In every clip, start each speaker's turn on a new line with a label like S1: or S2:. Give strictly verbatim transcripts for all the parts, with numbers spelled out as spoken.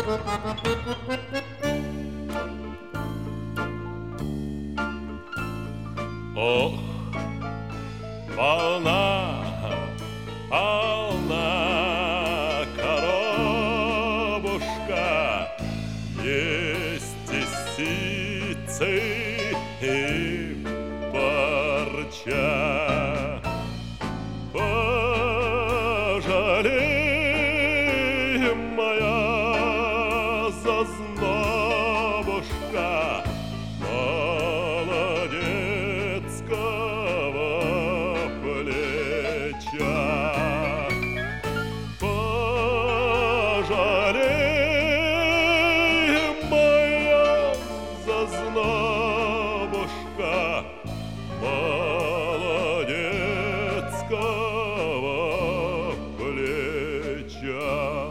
S1: Ох, волна, волна, коробушка, есть и сицы, и парча. Пожалей, моя зазнобушка, молодецкого плеча. Пожалей, моя зазнобушка, молодецкого плеча.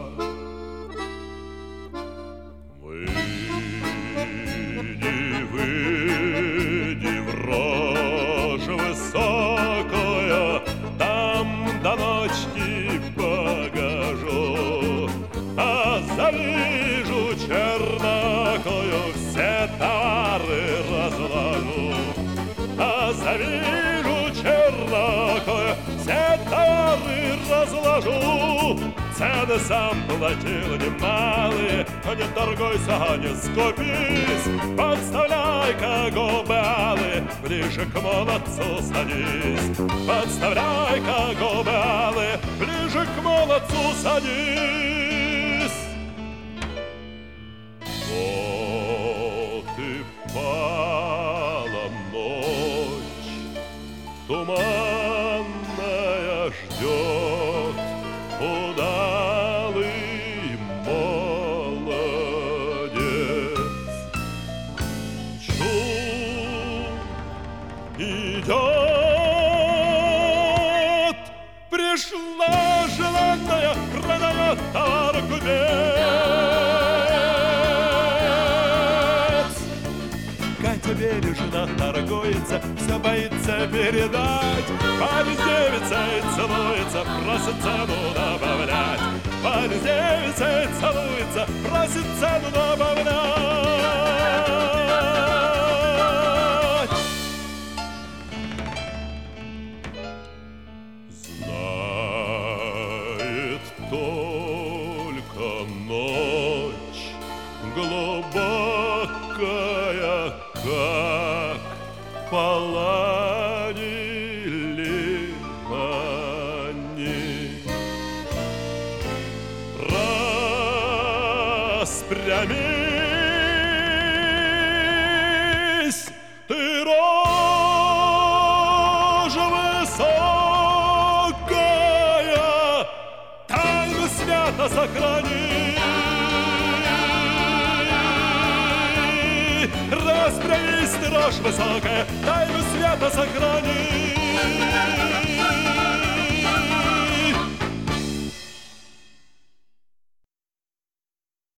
S1: Выйди, выйди в рожь высокую, там до ночки погожу, а завижу чернокою, все товары разложу. А завижу чернокою, все товары разложу. Цены сам платил немалые, не торгуйся, не скупись. Подставляй-ка губы алые, ближе к молодцу садись. Подставляй-ка губы алые, ближе к молодцу садись. Вот и пала ночь, туманная ждет удалый молодец. Чур идет, пришла желанная, продает товар купец. Катя бережно торгуется, все боится передать. Парень с девицей целуется, просит цену добавлять. Парень с девицей целуется, просит цену добавлять. Знает только ночь глубокая, как поладили они. Распрямись, ты рожа высокая, тайну свято сохрани. Распрямись, ты рожь высокая, тайну свято сохрани.